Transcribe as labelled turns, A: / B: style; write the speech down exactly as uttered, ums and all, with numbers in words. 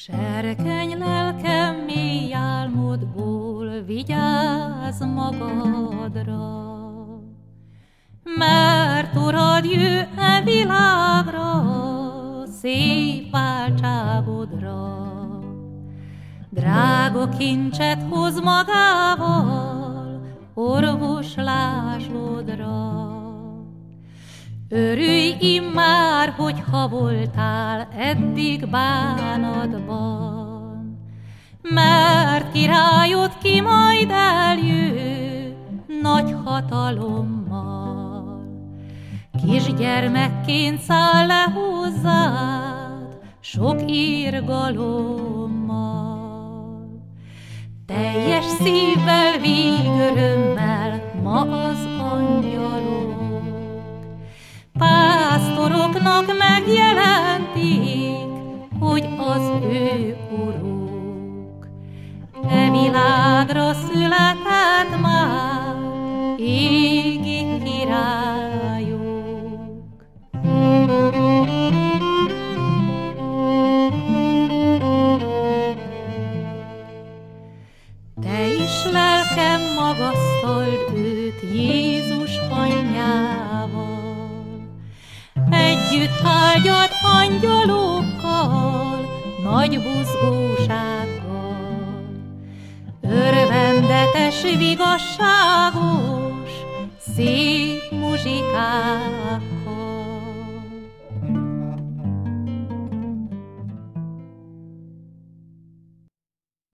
A: Serkeny lelkem mély álmodból vigyázz magadra, mert urad jő e világra, szép váltságodra. Drága kincset hoz magával, orvoslásodra. Örülj immár, hogyha voltál eddig bánatban, mert királyod ki majd eljő nagy hatalommal. Kisgyermekként száll le hozzád sok irgalommal. Teljes szívvel, vígörömmel ma az angyalok pásztoroknak megjelentik, hogy az ő uruk. E világra született már égi királyuk. Te is lelkem magasztald őt Jézus anyjával, együtt áldjad angyalokkal, nagy buzgósággal. Örvendetes, vigasságos, szép muzsikákkal.